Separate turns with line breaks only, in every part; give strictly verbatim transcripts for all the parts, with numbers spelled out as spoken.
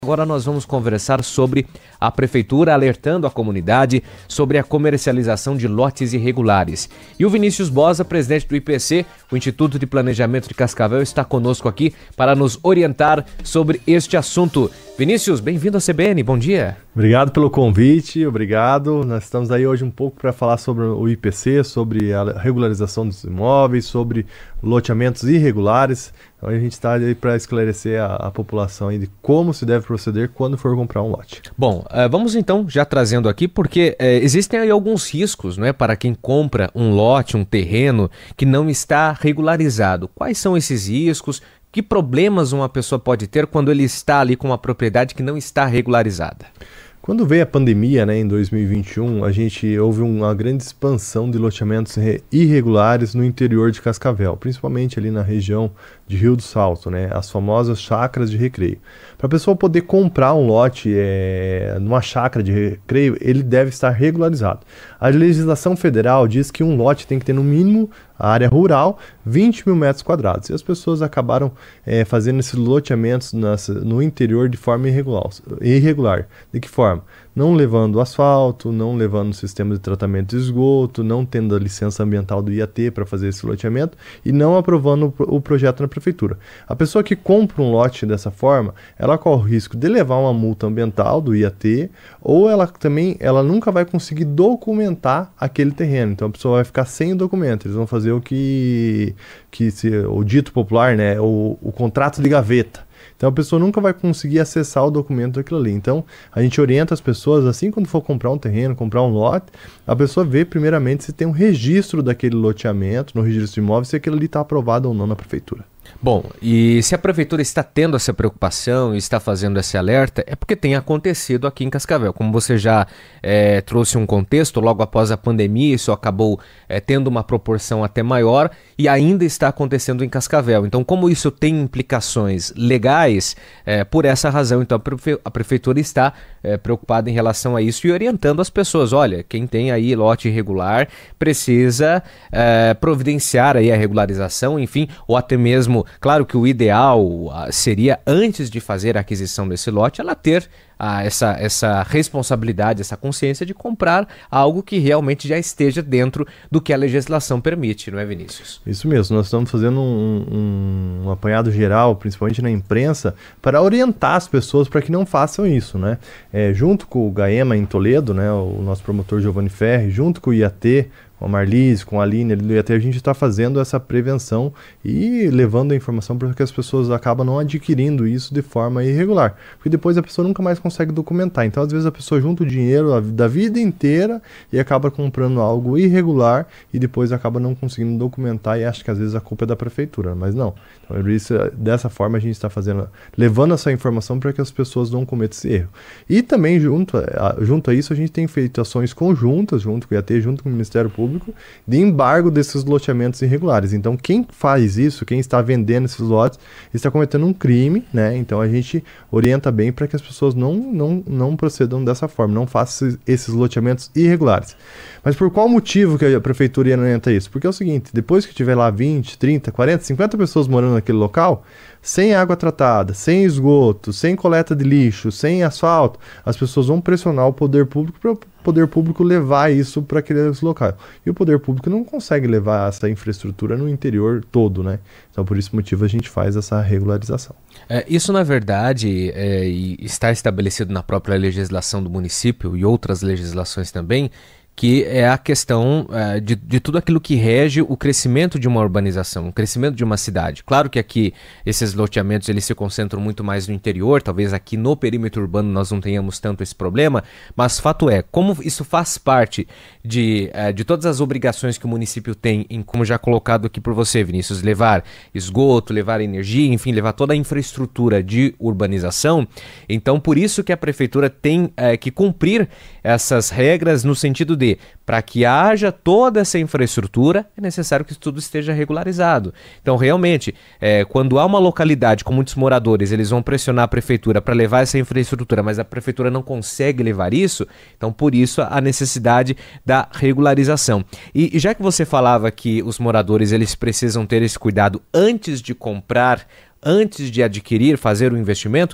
Agora nós vamos conversar sobre a Prefeitura alertando a comunidade sobre a comercialização de lotes irregulares. E o Vinícius Bosa, presidente do I P C, o Instituto de Planejamento de Cascavel, está conosco aqui para nos orientar sobre este assunto. Vinícius, bem-vindo à C B N, bom dia.
Obrigado pelo convite, obrigado. Nós estamos aí hoje um pouco para falar sobre o I P C, sobre a regularização dos imóveis, sobre loteamentos irregulares. Então a gente está aí para esclarecer a, a população aí de como se deve proceder quando for comprar um lote.
Bom, uh, vamos então já trazendo aqui, porque uh, existem aí alguns riscos, não é, para quem compra um lote, um terreno que não está regularizado. Quais são esses riscos? Que problemas uma pessoa pode ter quando ele está ali com uma propriedade que não está regularizada?
Quando veio a pandemia, né, em dois mil e vinte e um, a gente houve uma grande expansão de loteamentos irregulares no interior de Cascavel, principalmente ali na região de Rio do Salto, né, as famosas chácaras de recreio. Para a pessoa poder comprar um lote é, numa chácara de recreio, ele deve estar regularizado. A legislação federal diz que um lote tem que ter no mínimo a área rural, vinte mil metros quadrados. E as pessoas acabaram é, fazendo esses loteamentos nas, no interior de forma irregular. irregular. De que forma? Não levando asfalto, não levando sistema de tratamento de esgoto, não tendo a licença ambiental do I A T para fazer esse loteamento e não aprovando o projeto na prefeitura. A pessoa que compra um lote dessa forma, ela corre o risco de levar uma multa ambiental do I A T, ou ela também ela nunca vai conseguir documentar aquele terreno. Então a pessoa vai ficar sem o documento. Eles vão fazer o que, que se, o dito popular, né, o, o contrato de gaveta. Então a pessoa nunca vai conseguir acessar o documento daquilo ali. Então a gente orienta as pessoas, assim quando for comprar um terreno, comprar um lote, a pessoa vê primeiramente se tem um registro daquele loteamento, no registro de imóveis, se aquilo ali está aprovado ou não na prefeitura.
Bom, e se a prefeitura está tendo essa preocupação e está fazendo esse alerta, é porque tem acontecido aqui em Cascavel. Como você já é, trouxe um contexto, logo após a pandemia, isso acabou é, tendo uma proporção até maior e ainda está acontecendo em Cascavel. Então, como isso tem implicações legais, é, por essa razão, então a, prefe- a prefeitura está é, preocupada em relação a isso e orientando as pessoas. Olha, quem tem aí lote irregular precisa é, providenciar aí a regularização, enfim, ou até mesmo. Claro que o ideal seria, antes de fazer a aquisição desse lote, ela ter ah, essa, essa responsabilidade, essa consciência de comprar algo que realmente já esteja dentro do que a legislação permite, não é, Vinícius?
Isso mesmo, nós estamos fazendo um, um, um apanhado geral, principalmente na imprensa, para orientar as pessoas para que não façam isso, né? É, junto com o GAEMA em Toledo, né, o nosso promotor Giovanni Ferri, junto com o I A T, com a Marlise, com a Aline, ali do I A T, a gente está fazendo essa prevenção e levando a informação para que as pessoas acabam não adquirindo isso de forma irregular, porque depois a pessoa nunca mais consegue documentar. Então, às vezes, a pessoa junta o dinheiro da vida inteira e acaba comprando algo irregular e depois acaba não conseguindo documentar e acha que às vezes a culpa é da prefeitura, mas não. Então, isso, dessa forma, a gente está fazendo, levando essa informação para que as pessoas não cometam esse erro. E também, junto a, junto a isso, a gente tem feito ações conjuntas, junto com o I A T, junto com o Ministério Público, de embargo desses loteamentos irregulares. Então, quem faz isso, quem está vendendo esses lotes, está cometendo um crime, né? Então, a gente orienta bem para que as pessoas não, não, não procedam dessa forma, não façam esses loteamentos irregulares. Mas por qual motivo que a prefeitura orienta isso? Porque é o seguinte, depois que tiver lá vinte, trinta, quarenta, cinquenta pessoas morando naquele local, sem água tratada, sem esgoto, sem coleta de lixo, sem asfalto, as pessoas vão pressionar o poder público para o poder público levar isso para aqueles locais. E o poder público não consegue levar essa infraestrutura no interior todo, né? Então, por esse motivo, a gente faz essa regularização.
É, isso, na verdade, é, está estabelecido na própria legislação do município e outras legislações também, que é a questão uh, de, de tudo aquilo que rege o crescimento de uma urbanização, o crescimento de uma cidade. Claro que aqui esses loteamentos eles se concentram muito mais no interior, talvez aqui no perímetro urbano nós não tenhamos tanto esse problema, mas fato é, como isso faz parte de, uh, de todas as obrigações que o município tem, em, como já colocado aqui por você, Vinícius, levar esgoto, levar energia, enfim, levar toda a infraestrutura de urbanização, então por isso que a prefeitura tem uh, que cumprir essas regras no sentido de, para que haja toda essa infraestrutura, é necessário que isso tudo esteja regularizado. Então, realmente, é, quando há uma localidade com muitos moradores, eles vão pressionar a prefeitura para levar essa infraestrutura, mas a prefeitura não consegue levar isso, então, por isso, a necessidade da regularização. E, e já que você falava que os moradores eles precisam ter esse cuidado antes de comprar, antes de adquirir, fazer o investimento,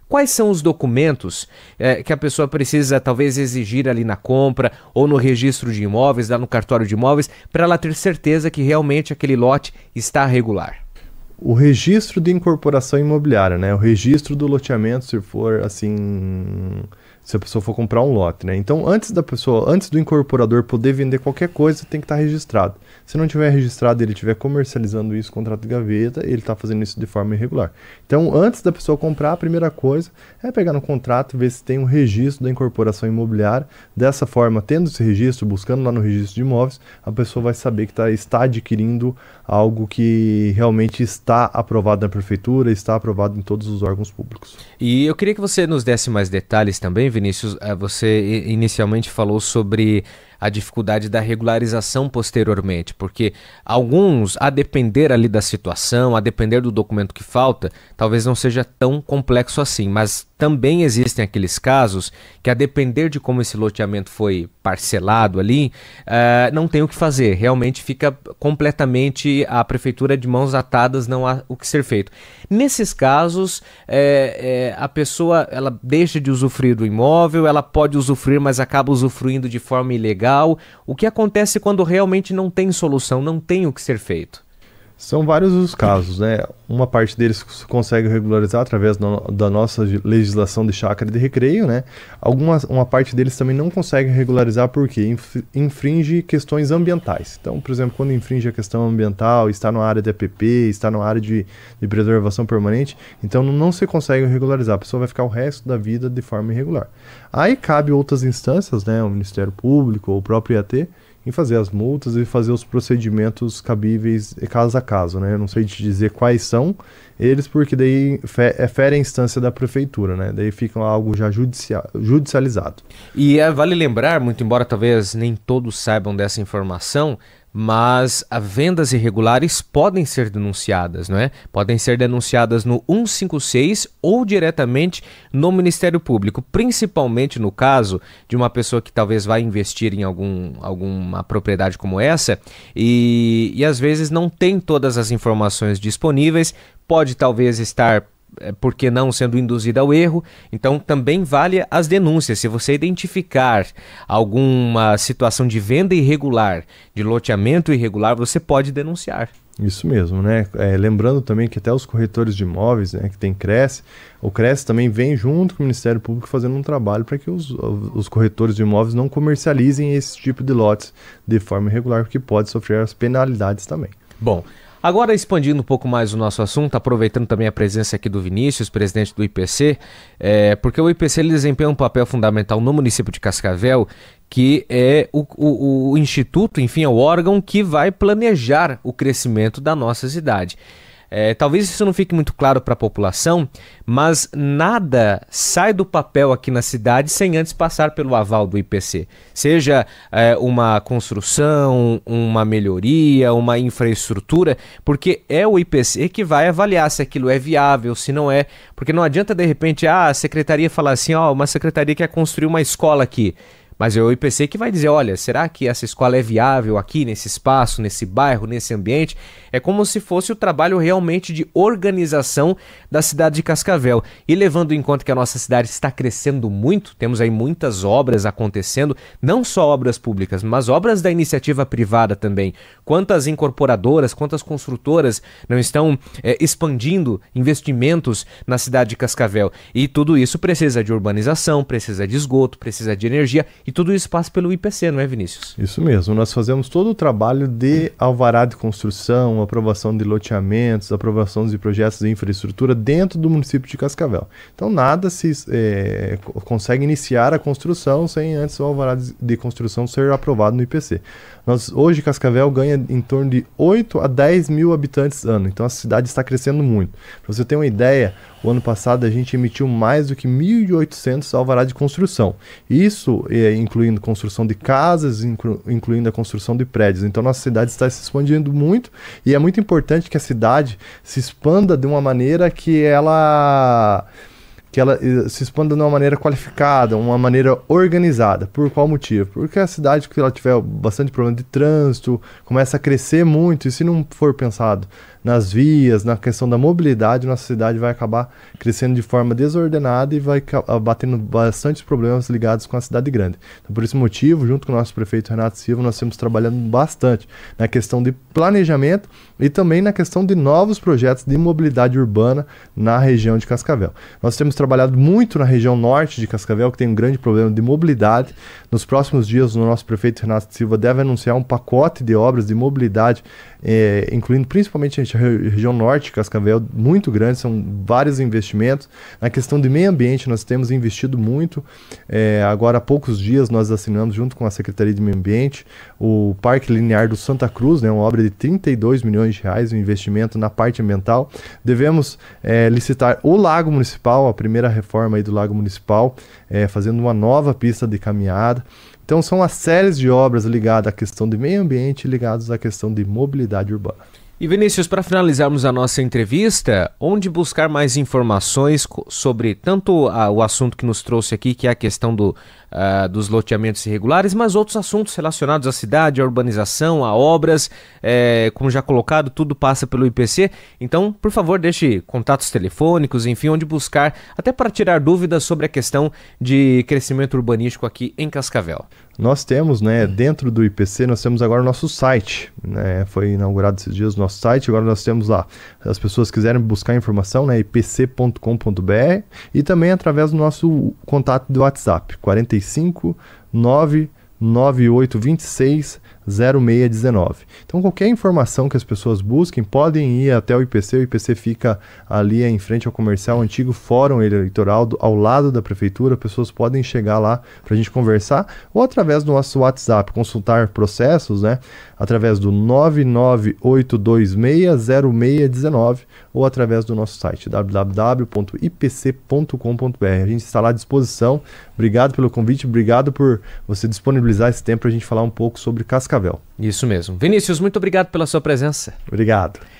Quais são os documentos é, que a pessoa precisa talvez exigir ali na compra ou no registro de imóveis, lá no cartório de imóveis, para ela ter certeza que realmente aquele lote está regular?
O registro de incorporação imobiliária, né? O registro do loteamento, se for assim, se a pessoa for comprar um lote, né? Então, antes da pessoa, antes do incorporador poder vender qualquer coisa, tem que estar registrado. Se não tiver registrado e ele estiver comercializando isso, contrato de gaveta, ele está fazendo isso de forma irregular. Então, antes da pessoa comprar, a primeira coisa é pegar no contrato, ver se tem um registro da incorporação imobiliária. Dessa forma, tendo esse registro, buscando lá no registro de imóveis, a pessoa vai saber que tá, está adquirindo algo que realmente está aprovado na prefeitura, está aprovado em todos os órgãos públicos.
E eu queria que você nos desse mais detalhes também, Vinícius. Você inicialmente falou sobre a dificuldade da regularização posteriormente, porque alguns, a depender ali da situação, a depender do documento que falta, talvez não seja tão complexo assim, mas também existem aqueles casos que, a depender de como esse loteamento foi parcelado ali, uh, não tem o que fazer, realmente fica completamente a prefeitura de mãos atadas, não há o que ser feito. Nesses casos, é, é, a pessoa ela deixa de usufruir do imóvel, ela pode usufruir, mas acaba usufruindo de forma ilegal. O que acontece quando realmente não tem solução, não tem o que ser feito?
São vários os casos, né? Uma parte deles consegue regularizar através do, da nossa legislação de chácara de recreio, né? Algumas, uma parte deles também não consegue regularizar porque infringe questões ambientais. Então, por exemplo, quando infringe a questão ambiental, está na área de A P P, está na área de, de preservação permanente, então não se consegue regularizar. A pessoa vai ficar o resto da vida de forma irregular. Aí cabe outras instâncias, né? O Ministério Público ou o próprio I A T, em fazer as multas e fazer os procedimentos cabíveis caso a caso, né? Eu não sei te dizer quais são eles, porque daí fere a instância da prefeitura, né? Daí fica algo já judicia judicializado.
E é, vale lembrar, muito embora talvez nem todos saibam dessa informação, mas as vendas irregulares podem ser denunciadas, não é? Podem ser denunciadas no cento e cinquenta e seis ou diretamente no Ministério Público, principalmente no caso de uma pessoa que talvez vá investir em algum, alguma propriedade como essa e, e às vezes não tem todas as informações disponíveis, pode talvez estar, por que não, sendo induzida ao erro. Então também vale as denúncias. Se você identificar alguma situação de venda irregular, de loteamento irregular, você pode denunciar.
Isso mesmo, né? É, lembrando também que até os corretores de imóveis, né, que tem CRES, o CRES também vem junto com o Ministério Público fazendo um trabalho para que os, os corretores de imóveis não comercializem esse tipo de lotes de forma irregular, porque pode sofrer as penalidades também.
Bom, agora, expandindo um pouco mais o nosso assunto, aproveitando também a presença aqui do Vinícius, presidente do I P C, é, porque o I P C ele desempenha um papel fundamental no município de Cascavel, que é o, o, o instituto, enfim, é o órgão que vai planejar o crescimento da nossa cidade. É, talvez isso não fique muito claro para a população, mas nada sai do papel aqui na cidade sem antes passar pelo aval do I P C. Seja é, uma construção, uma melhoria, uma infraestrutura, porque é o I P C que vai avaliar se aquilo é viável, se não é. Porque não adianta de repente ah, a secretaria falar assim, ó, uma secretaria quer construir uma escola aqui. Mas é o I P C que vai dizer, olha, será que essa escola é viável aqui, nesse espaço, nesse bairro, nesse ambiente? É como se fosse o trabalho realmente de organização da cidade de Cascavel. E levando em conta que a nossa cidade está crescendo muito, temos aí muitas obras acontecendo, não só obras públicas, mas obras da iniciativa privada também. Quantas incorporadoras, quantas construtoras não estão é, expandindo investimentos na cidade de Cascavel? E tudo isso precisa de urbanização, precisa de esgoto, precisa de energia. E tudo isso passa pelo I P C, não é, Vinícius?
Isso mesmo. Nós fazemos todo o trabalho de alvará de construção, aprovação de loteamentos, aprovação de projetos de infraestrutura dentro do município de Cascavel. Então, nada se é, consegue iniciar a construção sem antes o alvará de construção ser aprovado no I P C. Nós, hoje, Cascavel ganha em torno de oito a dez mil habitantes ano. Então, a cidade está crescendo muito. Para você ter uma ideia, o ano passado a gente emitiu mais do que mil e oitocentos alvará de construção. Isso é, incluindo construção de casas, inclu, incluindo a construção de prédios. Então, nossa cidade está se expandindo muito e é muito importante que a cidade se expanda de uma maneira que ela... que ela se expanda de uma maneira qualificada, uma maneira organizada. Por qual motivo? Porque a cidade que ela tiver bastante problema de trânsito, começa a crescer muito, e se não for pensado nas vias, na questão da mobilidade, nossa cidade vai acabar crescendo de forma desordenada e vai batendo bastantes problemas ligados com a cidade grande. Então, por esse motivo, junto com o nosso prefeito Renato Silva, nós temos trabalhando bastante na questão de planejamento e também na questão de novos projetos de mobilidade urbana na região de Cascavel. Nós temos trabalhado muito na região norte de Cascavel, que tem um grande problema de mobilidade. Nos próximos dias, o nosso prefeito Renato Silva deve anunciar um pacote de obras de mobilidade, eh, incluindo principalmente a região norte de Cascavel, muito grande, são vários investimentos. Na questão de meio ambiente, nós temos investido muito. Eh, agora, há poucos dias, nós assinamos, junto com a Secretaria de Meio Ambiente, o Parque Linear do Santa Cruz, né, uma obra de trinta e dois milhões de reais, um investimento na parte ambiental. Devemos eh, licitar o Lago Municipal, a primeira reforma aí do Lago Municipal, eh, fazendo uma nova pista de caminhada. Então são as séries de obras ligadas à questão de meio ambiente e ligadas à questão de mobilidade urbana.
E Vinícius, para finalizarmos a nossa entrevista, onde buscar mais informações sobre tanto a, o assunto que nos trouxe aqui, que é a questão do, uh, dos loteamentos irregulares, mas outros assuntos relacionados à cidade, à urbanização, a obras, é, como já colocado, tudo passa pelo I P C. Então, por favor, deixe contatos telefônicos, enfim, onde buscar, até para tirar dúvidas sobre a questão de crescimento urbanístico aqui em Cascavel.
Nós temos, né, dentro do I P C, nós temos agora o nosso site, né, foi inaugurado esses dias o nosso site, agora nós temos lá, se as pessoas quiserem buscar informação, né, i p c ponto com ponto b r, e também através do nosso contato do WhatsApp, quarenta e cinco, nove nove oito dois seis, zero seis um nove. Então qualquer informação que as pessoas busquem, podem ir até o I P C. O I P C fica ali em frente ao comercial, antigo fórum eleitoral, do, ao lado da prefeitura. Pessoas podem chegar lá para a gente conversar, ou através do nosso WhatsApp, consultar processos, né, através do nove nove oito dois seis, zero seis um nove, ou através do nosso site, w w w ponto i p c ponto com ponto b r. A gente está lá à disposição. Obrigado pelo convite, obrigado por você disponibilizar esse tempo para a gente falar um pouco sobre Cascavel.
Isso mesmo. Vinícius, muito obrigado pela sua presença.
Obrigado.